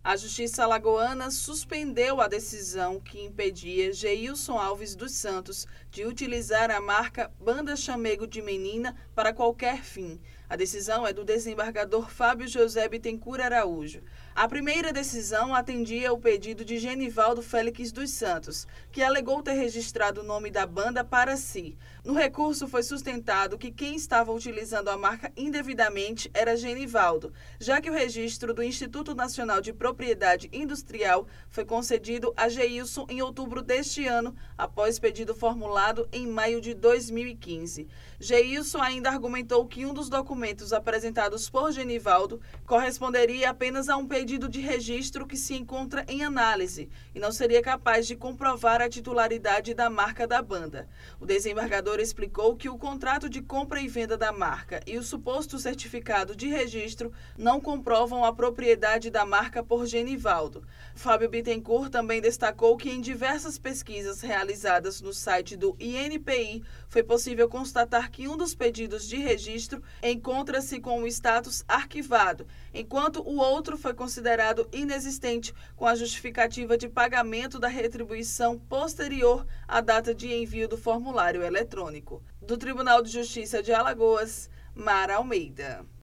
A Justiça alagoana suspendeu a decisão que impedia Geilson Alves dos Santos de utilizar a marca Banda Chamego de Menina para qualquer fim. A decisão é do desembargador Fábio José Bittencourt Araújo. A primeira decisão atendia ao pedido de Genivaldo Félix dos Santos, que alegou ter registrado o nome da banda para si. No recurso foi sustentado que quem estava utilizando a marca indevidamente era Genivaldo, já que o registro do Instituto Nacional de Propriedade Industrial foi concedido a Geilson em outubro deste ano, após pedido formulado em maio de 2015. Geilson ainda argumentou que um dos documentos apresentados por Genivaldo corresponderia apenas a um pedido de registro que se encontra em análise e não seria capaz de comprovar a titularidade da marca da banda. O desembargador explicou que o contrato de compra e venda da marca e o suposto certificado de registro não comprovam a propriedade da marca por Genivaldo. Fábio Bittencourt também destacou que em diversas pesquisas realizadas no site do INPI foi possível constatar que um dos pedidos de registro encontra-se com o status arquivado, enquanto o outro foi considerado inexistente com a justificativa de pagamento da retribuição posterior à data de envio do formulário eletrônico. Do Tribunal de Justiça de Alagoas, Mara Almeida.